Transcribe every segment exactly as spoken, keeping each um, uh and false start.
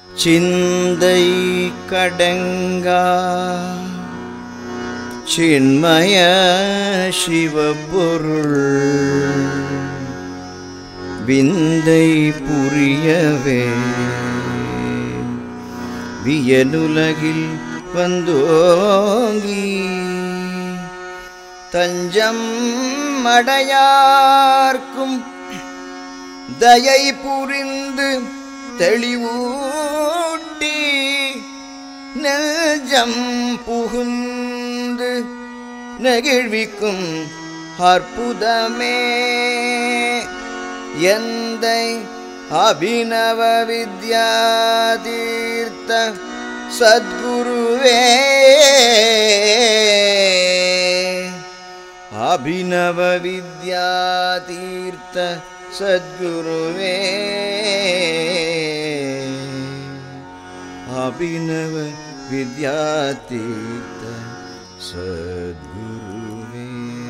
சிந்தை கடங்கா சின்மய சிவபொருள் விந்தை புரியவே வியனுலகில் வந்தோங்கி தஞ்சம் அடையார்க்கும் தயை புரிந்து தெளிவூட்டி நெஞ்சம் புகுந்து நெகிழ்விக்கும் அற்புதமே எந்தை அபிநவ வித்யாதீர்த்த சத்குருவே அபிநவ வித்யாதீர்த்த சத்குருவே அபிநவ வித்யாதீர்த்த சத்குருவே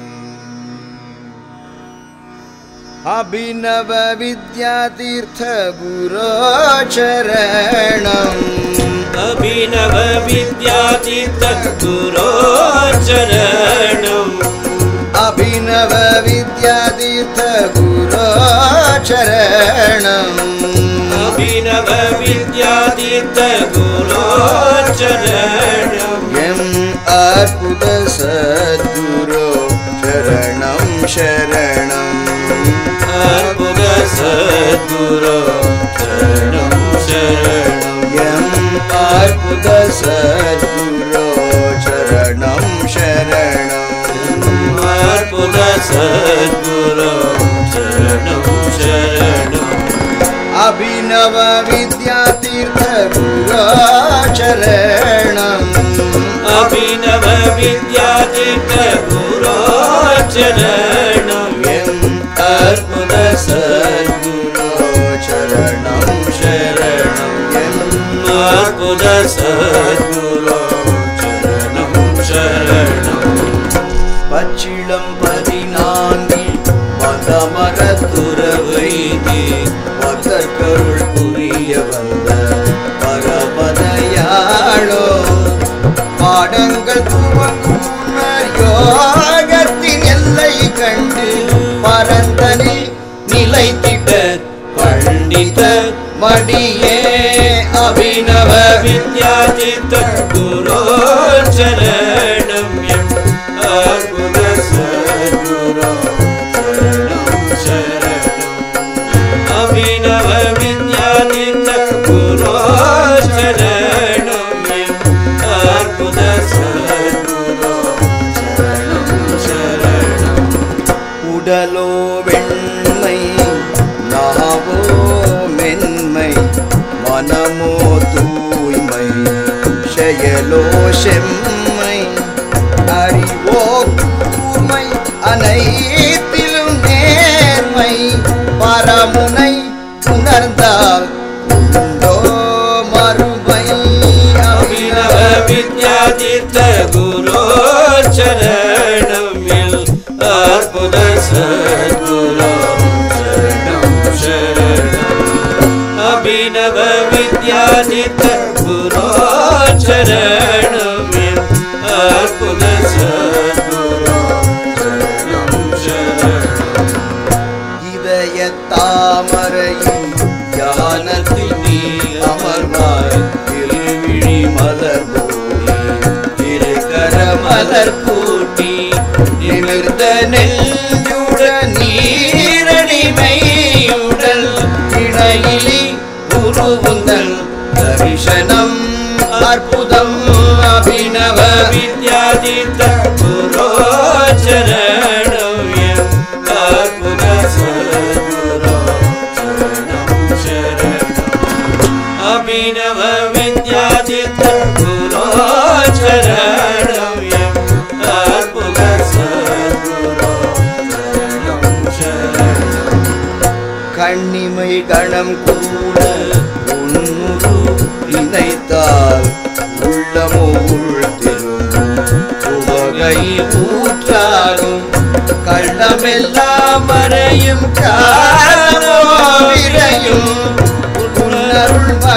அபிநவ வித்யாதீர்த்த குரு சரணம் அபிநவ வித்யாதீர்த்த குரு சரணம் அபிநவ வித்யாதீர்த்த குரு சரணம் அபிநவ வித்யாதீர்த்த குரு சரணம் எம் அற்புத சத்குரு சரணம் சரணம் அற்புத சத்குரு சரணம் சரணம் எம் அற்புத சத்குரு சரணம் சரணம் அற்புத சத்குரு சரணம் சரணம் அபிநவ வித்யாதீர்த்த குரு சரணம் அபிநவ வித்யாதீர்த்த குரு சரணம் எம் அற்புத சத்குரு சரணம் சரணம் எம் அற்புத சத்குரு சரணம் சரணம் பச்சிளம் பதினான்கில் மதமர துறவைதி பகற்கருள் புரிய வந்த பரமதையாளோ பாடங்கள் துவங்கும் யோகத்தின் எல்லை கண்டு பரந்தனில் நிலைத்திட்ட பண்டித மடியே அபிநவ வித்யாதீர்த்த குரு சரணம் எம் அற்புத சத்குரு சரணம் சரணம் அபிநவ வித்யாதீர்த்த குரு சரணம் எம் அற்புத சத்குரு சரணம் சரணம் உடலோ வெண்மை நாவோ மென்மை மனமோ தூய்மை செயலோ செம்மை அறிவோ கூர்மை அனைத்திலும் நேர்மை பரமுனை உணர்ந்தால் உண்டோ மறுமை அபிநவ வித்யாதீர்த்த குரு சரணம் எல் அற்புத சத்குரு சரணம் சரணம் அபிநவ வித்யாதீர்த்த குரு சரணம் எல் அற்புத சத்குரு சரணம் சரணம் இதய தாமரையின் ஞானத்தில் நீ அமர்வாய் திருவிழி மலர் போடி திருக்கர மலர் கூட்டி நிமிர்ந்த நெஞ்சுட நீரடிமையுடல் இணையிலி உருவுந்தல் தரிசனம் அற்புதம் அபிநவ வித்யாதீர்த்த குரு சரணம் எம் அற்புத சத்குரு சரணம் சரணம் அபிநவ வித்யாதீர்த்த குரு சரணம் எம் அற்புத சத்குரு சரணம் சரணம் கண்ணிமை கணம் கூட உன்னுரு இணைத்தால் உள்ளமோ உள்திரும் உவகை ஊற்றாலும் கள்ளமெல்லாம் மறையும் காலமோ விரையும் உன்னருள்